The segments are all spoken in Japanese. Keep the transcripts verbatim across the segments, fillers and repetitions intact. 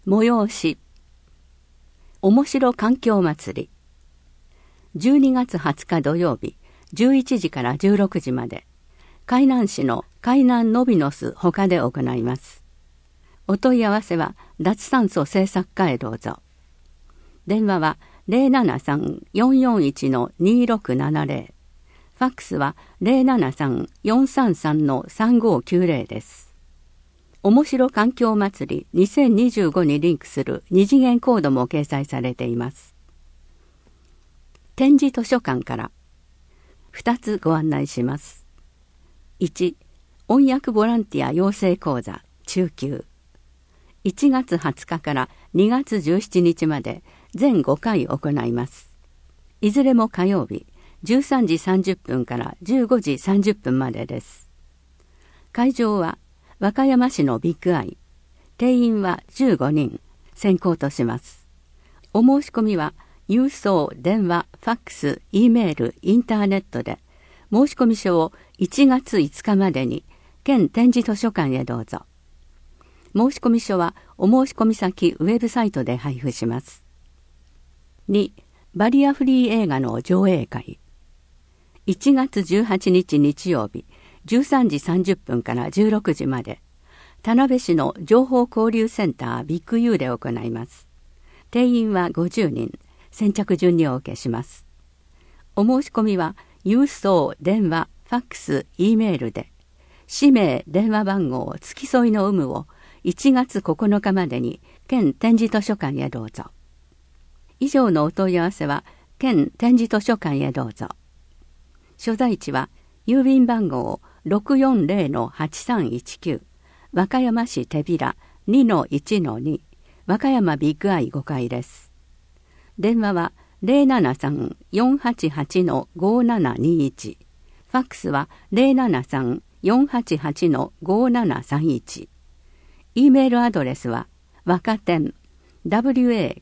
催し面白環境祭りじゅうにがつはつか土曜日じゅういちじからじゅうろくじまで海南市の海南ノビノス他で行います。お問い合わせは脱炭素政策課へどうぞ。電話は ゼロななさん よんよんいち にろくななゼロ、ファックスは ゼロななさん よんさんさん さんごきゅうゼロです。面白環境祭りにせんにじゅうごにリンクする二次元コードも掲載されています。展示図書館からふたつご案内します。いち、音訳ボランティア養成講座中級。いちがつはつかからにがつじゅうしちにちまで全ごかい行います。いずれも火曜日じゅうさんじさんじゅっぷんからじゅうごじさんじゅっぷんまでです。会場は和歌山市のビッグアイ。定員はじゅうごにん、先行とします。お申し込みは郵送、電話、ファックス、Eメール、インターネットで申し込み書をいちがついつかまでに県展示図書館へどうぞ。申し込み書はお申し込み先ウェブサイトで配布します。に、バリアフリー映画の上映会。いちがつじゅうはちにち日曜日じゅうさんじさんじゅっぷんからじゅうろくじまで田辺市の情報交流センタービッグ U で行います。定員はごじゅうにん、先着順にお受けします。お申し込みは郵送、電話、ファックス、Eメールで氏名、電話番号、付き添いの有無をいちがつここのかまでに県展示図書館へどうぞ。以上のお問い合わせは県展示図書館へどうぞ。所在地は郵便番号 ろくよんゼロ はちさんいちきゅう 和歌山市手びら にのいちのに 和歌山ビッグアイごかいです。電話は ゼロななさん よんはちはち ごななにいち、ファックスは ゼロななさん よんはちはち ごななさんいち、Eメールアドレスはわかてん ワカ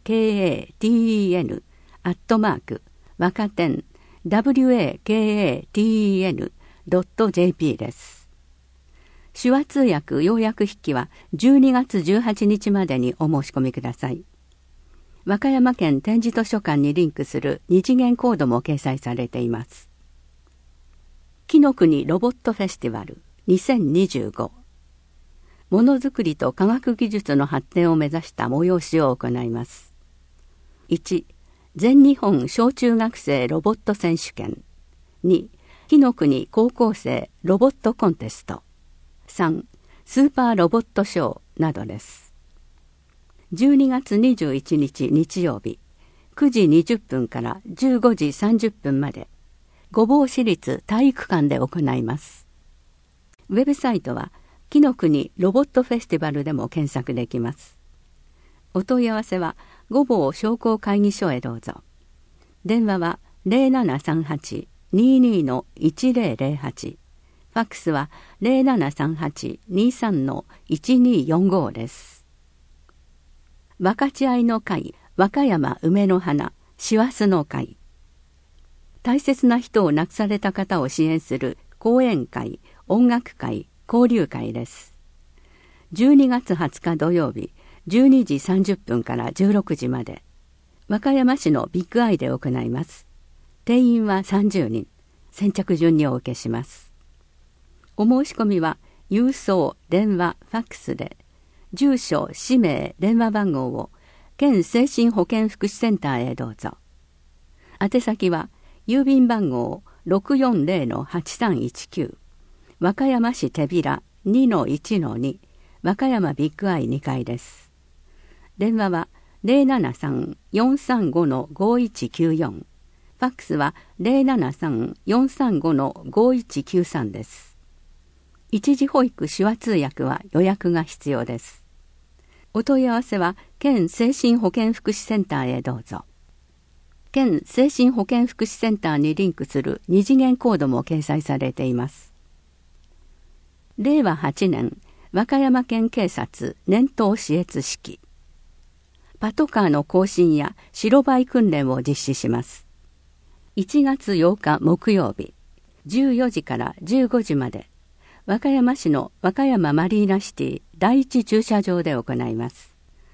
テン アットマークわかてん ワカテン ドット ジェーピー です。手話通訳要約筆記はじゅうにがつじゅうはちにちまでにお申し込みください。和歌山県展示図書館にリンクする二次元コードも掲載されています。紀の国ロボットフェスティバルにせんにじゅうご、ものづくりと科学技術の発展を目指した催しを行います。いち、全日本小中学生ロボット選手権。に、紀の国高校生ロボットコンテスト。さん、スーパーロボットショーなどです。じゅうにがつにじゅういちにち日曜日くじにじゅっぷんからじゅうごじさんじゅっぷんまで御坊市立体育館で行います。ウェブサイトは紀の国ロボットフェスティバルでも検索できます。お問い合わせは御坊商工会議所へどうぞ。電話は ゼロななさんはち にに いちゼロゼロはち、ファックスは ゼロななさんはち にさん いちによんご です。分かち合いの会和歌山梅の花師走の会。大切な人を亡くされた方を支援する講演会、音楽会、交流会です。じゅうにがつはつか土曜日じゅうにじさんじゅっぷんからじゅうろくじまで和歌山市のビッグアイで行います。定員はさんじゅうにん、先着順にお受けします。お申し込みは郵送、電話、ファックスで住所、氏名、電話番号を県精神保健福祉センターへどうぞ。宛先は郵便番号 ろくよんゼロ はちさんいちきゅう 和歌山市手びら にのいちのに 和歌山ビッグアイにかいです。電話は ゼロななさん よんさんご ごいちきゅうよん、ファックスは ゼロななさん よんさんご ごいちきゅうさんです。一時保育手話通訳は予約が必要です。お問い合わせは県精神保健福祉センターへどうぞ。県精神保健福祉センターにリンクする二次元コードも掲載されています。れいわはちねん和歌山県警察年頭視閲式。パトカーの更新や白バイ訓練を実施します。いちがつようか木曜日じゅうよじからじゅうごじまで和歌山市の和歌山マリーナシティ第一駐車場で行います。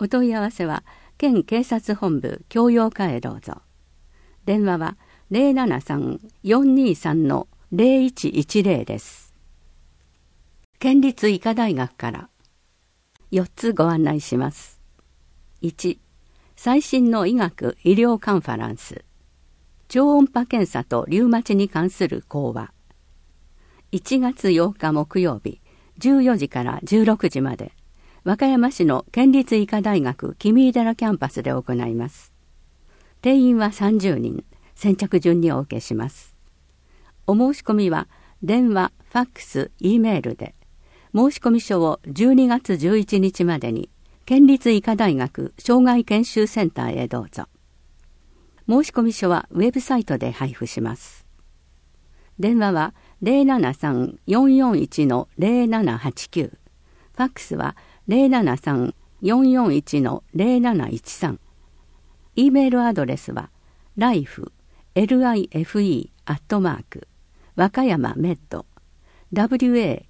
お問い合わせは県警察本部教養課へどうぞ。電話は ゼロななさん よんにさん ゼロいちいちゼロ です。県立医科大学からよっつご案内します。いち、最新の医学医療カンファランス、超音波検査とリウマチに関する講話。いちがつようか木曜日、じゅうよじからじゅうろくじまで、和歌山市の県立医科大学君井寺キャンパスで行います。定員はさんじゅうにん、先着順にお受けします。お申し込みは電話、ファックス、Eメールで、申込書をじゅうにがつじゅういちにちまでに県立医科大学障害研修センターへどうぞ。申込書はウェブサイトで配布します。電話は ゼロななさん よんよんいち ゼロななはちきゅう、ファックスは ゼロななさん よんよんいち ゼロなないちさん、Eメールアドレスは ライフ ライフ アットマーク 和歌山メッド ワカ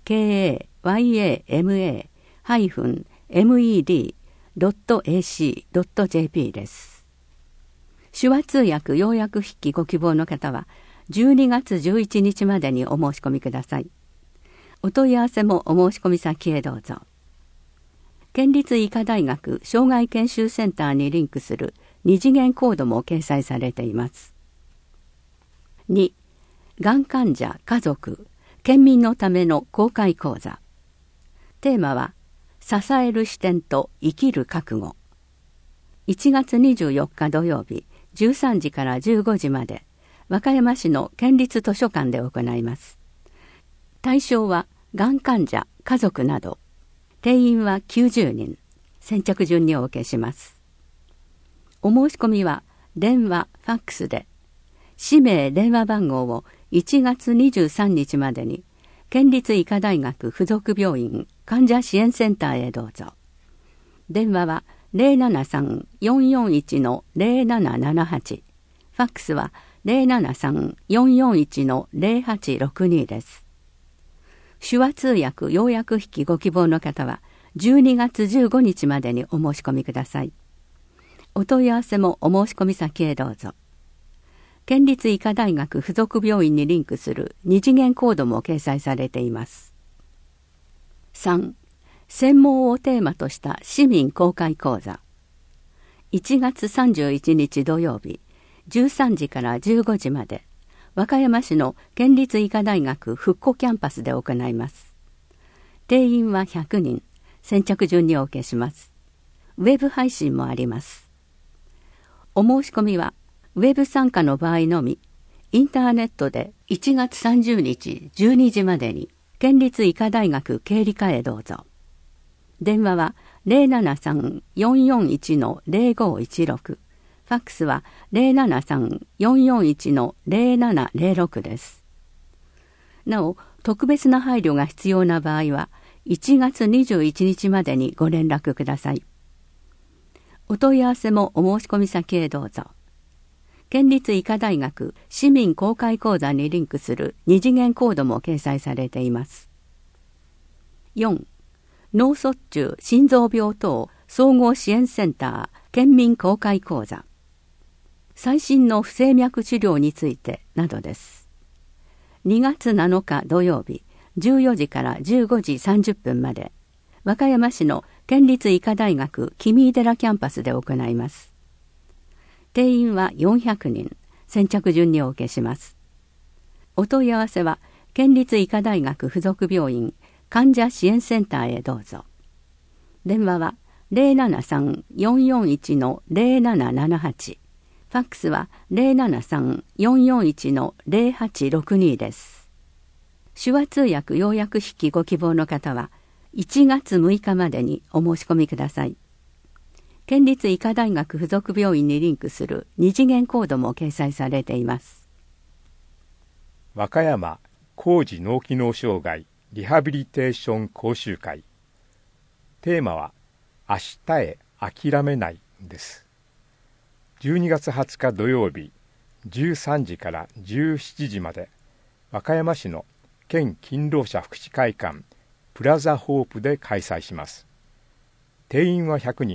ヤマ メド ドット エーシー ドット ジェーピー です。手話通訳要約筆記ご希望の方はじゅうにがつじゅういちにちまでにお申し込みください。お問い合わせもお申し込み先へどうぞ。県立医科大学障害研修センターにリンクする二次元コードも掲載されています。に、がん患者家族県民のための公開講座。テーマは支える視点と生きる覚悟。いちがつにじゅうよっか土曜日じゅうさんじからじゅうごじまで和歌山市の県立図書館で行います。対象はがん患者家族など。定員はきゅうじゅうにん、先着順にお受けします。お申し込みは電話ファックスで、氏名電話番号をいちがつにじゅうさんにちまでに県立医科大学附属病院患者支援センターへどうぞ。電話は ゼロななさん よんよんいち ゼロななななはち、ファックスは ゼロななさん よんよんいち ゼロはちろくに です。手話通訳要約筆記ご希望の方はじゅうにがつじゅうごにちまでにお申し込みください。お問い合わせもお申し込み先へどうぞ。県立医科大学附属病院にリンクする二次元コードも掲載されています。さん、専門をテーマとした市民公開講座。いちがつさんじゅういちにち土曜日じゅうさんじからじゅうごじまで和歌山市の県立医科大学復古キャンパスで行います。定員はひゃくにん、先着順にお受けします。ウェブ配信もあります。お申し込みはウェブ参加の場合のみ、インターネットでいちがつさんじゅうにちじゅうにじまでに県立医科大学経理課へどうぞ。電話は ゼロななさん よんよんいち ゼロごいちろく、ファックスは ゼロななさん よんよんいち ゼロななゼロろく です。なお、特別な配慮が必要な場合はいちがつにじゅういちにちまでにご連絡ください。お問い合わせもお申し込み先へどうぞ。県立医科大学市民公開講座にリンクする二次元コードも掲載されています。よん、脳卒中心臓病等総合支援センター県民公開講座。最新の不整脈治療についてなどです。にがつなのか土曜日じゅうよじからじゅうごじさんじゅっぷんまで和歌山市の県立医科大学君井寺キャンパスで行います。定員はよんひゃくにん、先着順にお受けします。お問い合わせは県立医科大学附属病院患者支援センターへどうぞ。電話は ゼロななさん よんよんいち ゼロななななはち、ファックスは ゼロななさん よんよんいち ゼロはちろくに です。手話通訳要約筆記ご希望の方はいちがつむいかまでにお申し込みください。県立医科大学附属病院にリンクする二次元コードも掲載されています。 和歌山高次脳機能障害リハビリテーション講習会。テーマは明日へ諦めないです。じゅうにがつはつか土曜日じゅうさんじからじゅうしちじまで和歌山市の県勤労者福祉会館プラザホープで開催します。定員はひゃくにん、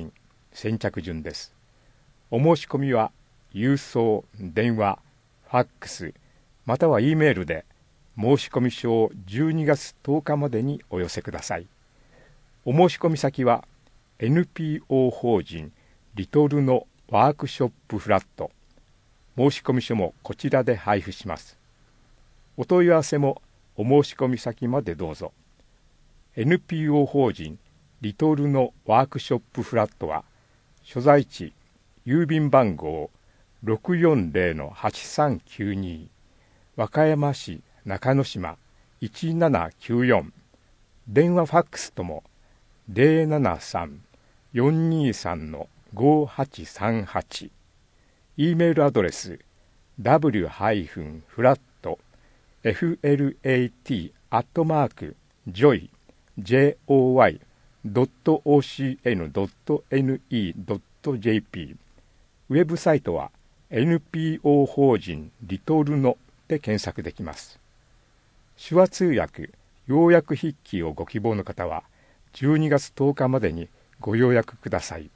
先着順です。お申し込みは郵送、電話、ファックス、または E メールで申込書をじゅうにがつとおかまでにお寄せください。お申し込み先は エヌピーオー 法人リトルのワークショップフラット。申込書もこちらで配布します。お問い合わせもお申し込み先までどうぞ。エヌピーオー 法人リトルのワークショップフラットは、所在地郵便番号 ろくよんぜろのはちさんきゅうに 和歌山市中之島いちななきゅうよん、電話ファックスとも ゼロななさん よんにさん ごはちさんはち、 E メールアドレス ダブリュー フラット フラット アットマーク ジョイ ジョイ ドット オーシーエヌ ドット エヌイー ドット ジェーピー、 ウェブサイトは エヌピーオー 法人リトルので検索できます。手話通訳、要約筆記をご希望の方はじゅうにがつとおかまでにご予約ください。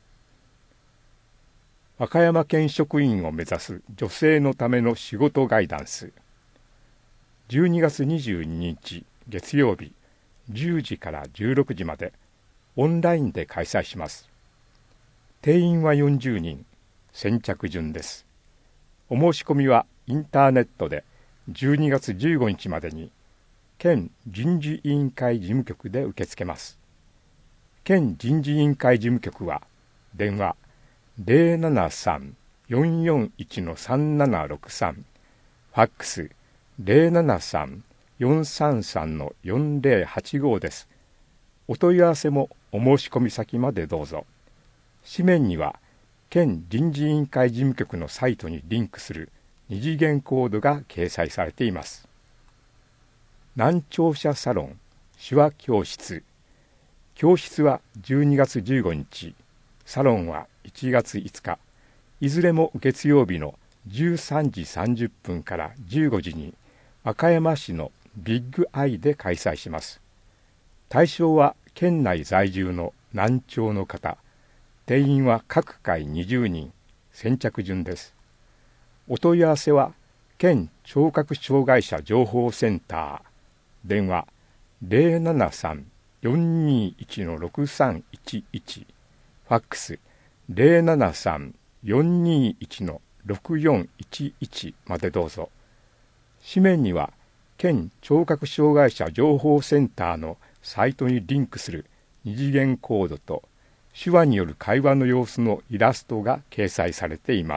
和歌山県職員を目指す女性のための仕事ガイダンス。じゅうにがつにじゅうににち月曜日じゅうじからじゅうろくじまでオンラインで開催します。定員はよんじゅうにん、先着順です。お申し込みはインターネットでじゅうにがつじゅうごにちまでに県人事委員会事務局で受け付けます。県人事委員会事務局は電話 ゼロななさん よんよんいち さんななろくさん、ファックス ゼロななさん よんさんさん よんぜろはちご です。お問い合わせもお申し込み先までどうぞ。紙面には県人事委員会事務局のサイトにリンクする二次元コードが掲載されています。難聴者サロン手話教室。教室はじゅうにがつじゅうごにち、サロンはいちがついつか、いずれも月曜日のじゅうさんじさんじゅっぷんからじゅうごじに和歌山市のビッグアイで開催します。対象は県内在住の難聴の方。定員は各回にじゅうにん、先着順です。お問い合わせは県聴覚障害者情報センター、電話 ゼロななさん よんにいち ろくさんいちいち、ファックス ゼロななさん よんにいち ろくよんいちいち までどうぞ。紙面には県聴覚障害者情報センターのサイトにリンクする二次元コードと手話による会話の様子のイラストが掲載されています。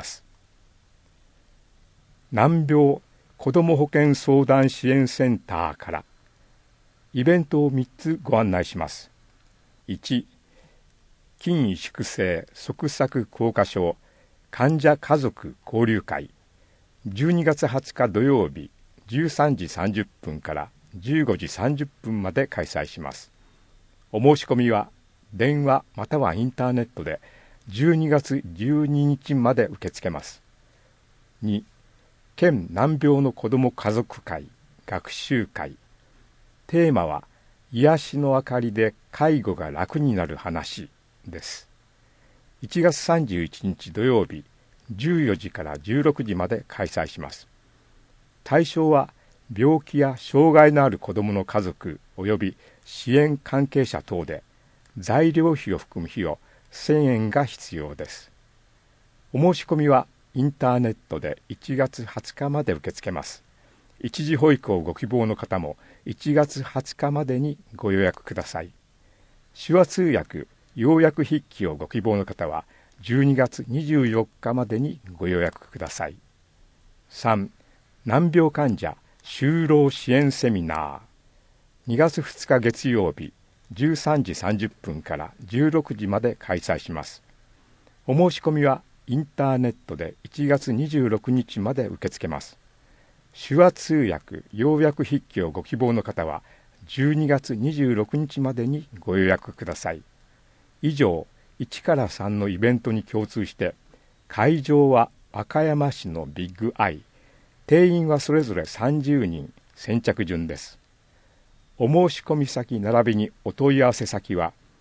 難病子ども保健相談支援センターからイベントをみっつご案内します。いち、筋萎縮性側索硬化症患者家族交流会、じゅうにがつはつか土曜日じゅうさんじさんじゅっぷんからじゅうごじさんじゅっぷんまで開催します。お申し込みは電話またはインターネットでじゅうにがつじゅうににちまで受け付けます。に、県難病の子ども家族会学習会。テーマは癒しの明かりで介護が楽になる話です。いちがつさんじゅういちにち土曜日じゅうよじからじゅうろくじまで開催します。対象は病気や障害のある子どもの家族及び支援関係者等で材料費を含む費用せんえんが必要です。お申し込みはインターネットでいちがつはつかまで受け付けます。一時保育をご希望の方もいちがつはつかまでにご予約ください。手話通訳、要約筆記をご希望の方はじゅうにがつにじゅうよっかまでにご予約ください。さん、難病患者就労支援セミナー。にがつふつか月曜日じゅうさんじさんじゅっぷんからじゅうろくじまで開催します。お申し込みはインターネットでいちがつにじゅうろくにちまで受け付けます。手話通訳、要約筆記をご希望の方はじゅうにがつにじゅうろくにちまでにご予約ください。以上、いちからさんのイベントに共通して会場は和歌山市のビッグアイ、定員はそれぞれさんじゅうにん、先着順です。お申し込み先並びにお問い合わせ先は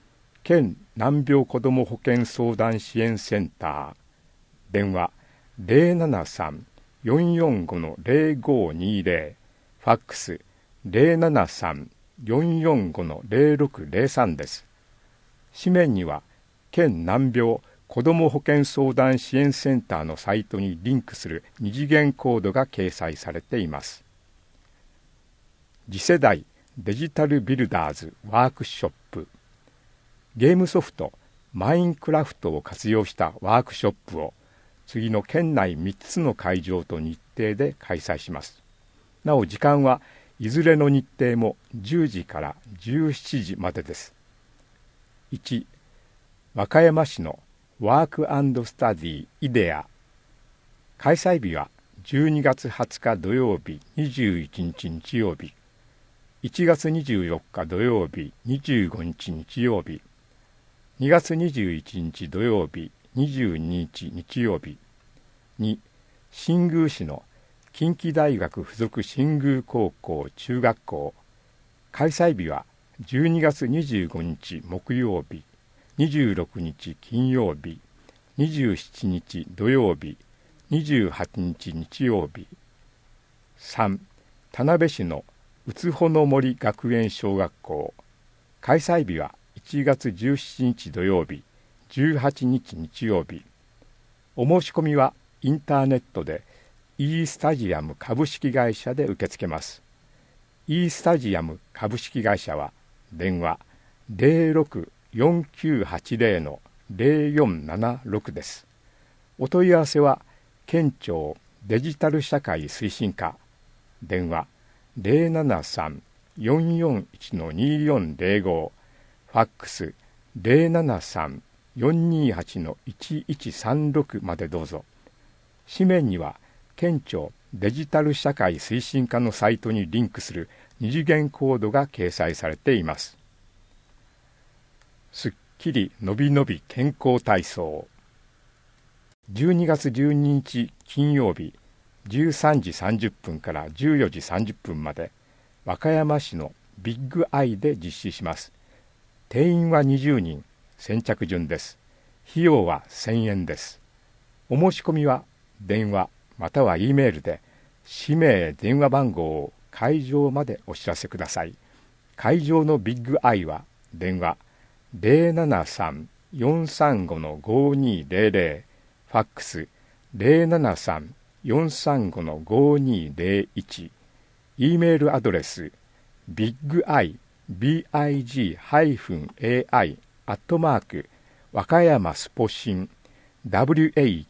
県難病子ども保健相談支援センター、電話 ゼロななさん よんよんご の ゼロごにゼロ、ファックス ゼロななさん よんよんご の ゼロろくゼロさんです。紙面には県難病子ども保健相談支援センターのサイトにリンクする二次元コードが掲載されています。次世代デジタルビルダーズワークショップ、ゲームソフトマインクラフトを活用したワークショップを次の県内みっつの会場と日程で開催します。なお時間はいずれの日程もじゅうじからじゅうしちじまでです。いち. 和歌山市のワーク&スタディイデア、開催日はじゅうにがつはつか土曜日、にじゅういちにち日曜日、いちがつにじゅうよっか土曜日、にじゅうごにち日曜日、にがつにじゅういちにち土曜日、にじゅうににち日曜日。に. 新宮市の近畿大学附属新宮高校中学校、開催日はじゅうにがつにじゅうごにち木曜日、にじゅうろくにち金曜日、にじゅうしちにち土曜日、にじゅうはちにち日曜日。さん. 田辺市のうつほの森学園小学校、開催日はいちがつじゅうしちにち土曜日、じゅうはちにち日曜日。お申し込みはインターネットで e スタジアム株式会社で受け付けます。e スタジアム株式会社は電話 ゼロろく よんきゅうはちゼロ の ゼロよんななろく です。お問い合わせは県庁デジタル社会推進課、電話 ゼロななさん よんよんいち の によんゼロご、ファックス ゼロななさん よんにはち の いちいちさんろく までどうぞ。紙面には県庁デジタル社会推進課のサイトにリンクする二次元コードが掲載されています。すっきりのびのび健康体操、じゅうにがつじゅうににち金曜日、じゅうさんじさんじゅっぷんからじゅうよじさんじゅっぷんまで和歌山市のビッグアイで実施します。定員はにじゅうにん、先着順です。費用はせんえんです。お申し込みは電話または E メールで氏名、電話番号を会場までお知らせください。会場のビッグアイは電話 ゼロななさん よんさんご の ごにゼロゼロ、ファックス ゼロななさん よんさんご の ごにゼロいち、E メールアドレス ビッグアイ ビッグアイ アットマーク和歌山スポシン ワカヤ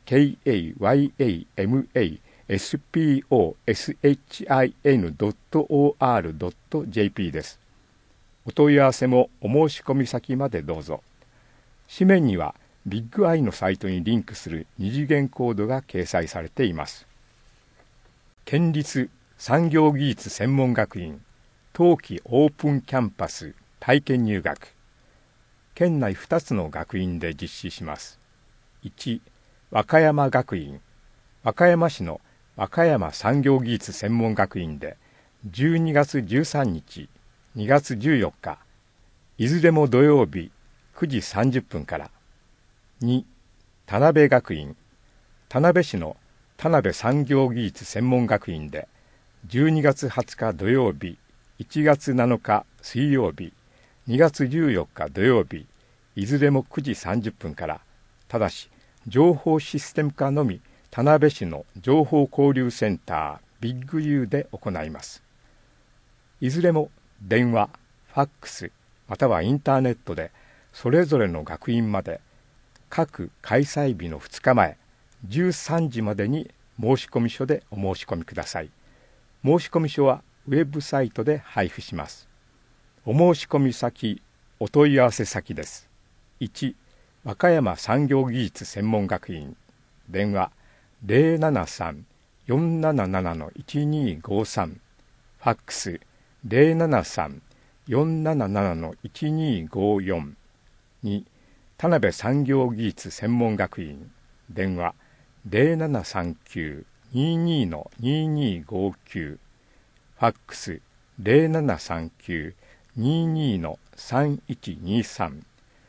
マ スポシン ドット オーアール ドット ジェーピー です。お問い合わせもお申し込み先までどうぞ。紙面にはビッグアイのサイトにリンクする二次元コードが掲載されています。県立産業技術専門学院冬季オープンキャンパス体験入学、県内ふたつの学院で実施します。いち. 和歌山学院、和歌山市の和歌山産業技術専門学院でじゅうにがつじゅうさんにち、にがつじゅうよっか、いずれも土曜日くじさんじゅっぷんから。に. 田辺学院、田辺市の田辺産業技術専門学院でじゅうにがつはつか土曜日、いちがつなのか水曜日、にがつじゅうよっか土曜日、いずれもくじさんじゅっぷんから。ただし情報システム課のみ田辺市の情報交流センタービッグ U で行います。いずれも電話、ファックスまたはインターネットでそれぞれの学院まで各開催日のふつかまえじゅうさんじまでに申込書でお申し込みください。申込書はウェブサイトで配布します。お申し込み先、お問い合わせ先です。いち. 和歌山産業技術専門学院、電話 ゼロななさん よんなななの いちにごさん、ファックス ゼロななさん よんなななの いちにごよん。に. 田辺産業技術専門学院、電話 ゼロななさんきゅう ににの ににごきゅう、ファックス ゼロななさんきゅう ににの さんいちにさん、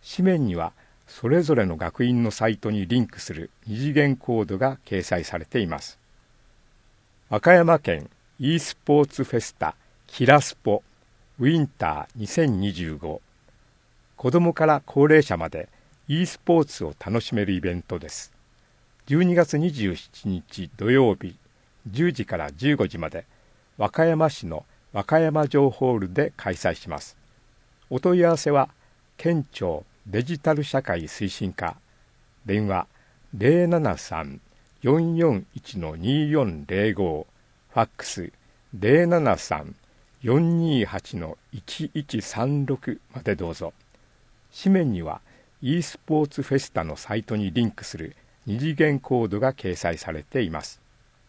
紙面にはそれぞれの学院のサイトにリンクする二次元コードが掲載されています。和歌山県 e スポーツフェスタキラスポウィンターにせんにじゅうご、子どもから高齢者まで e スポーツを楽しめるイベントです。じゅうにがつにじゅうしちにち土曜日じゅうじからじゅうごじまで和歌山市の和歌山城ホールで開催します。お問い合わせは県庁デジタル社会推進課、電話 ゼロななさん よんよんいち によんゼロご、ファックス ゼロななさん よんにはち いちいちさんろく までどうぞ。紙面には e スポーツフェスタのサイトにリンクする二次元コードが掲載されています。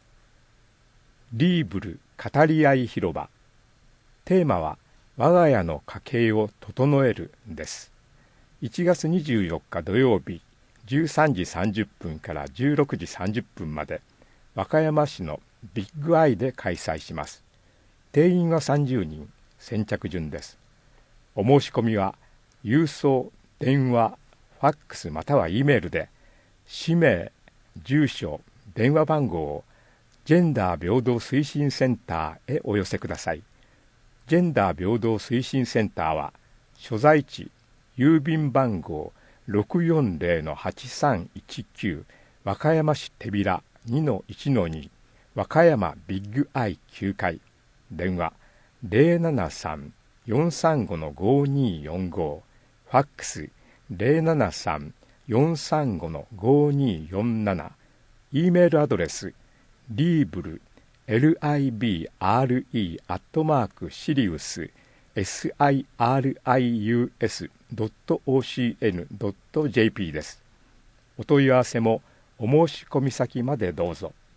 リーブル語り合い広場、テーマは我が家の家計を整えるです。いちがつにじゅうよっか土曜日じゅうさんじさんじゅっぷんからじゅうろくじさんじゅっぷんまで和歌山市のビッグアイで開催します。定員はさんじゅうにん、先着順です。お申し込みは郵送、電話、ファックスまたは E メールで氏名、住所、電話番号をジェンダー平等推進センターへお寄せください。ジェンダー平等推進センターは所在地郵便番号 ろくよんゼロ はちさんいちきゅう 和歌山市手びら にのいちのに 和歌山ビッグアイきゅうかい、電話 ゼロななさん よんさんご ごによんご、ファックス ゼロななさん よんさんご ごによんなな、 E メールアドレスリーブル エルアイビーアールイー アットマークシリウス エスアイアールアイユーエス ドット オーシーエヌ ドット ジェーピー です。お問い合わせもお申し込み先までどうぞ。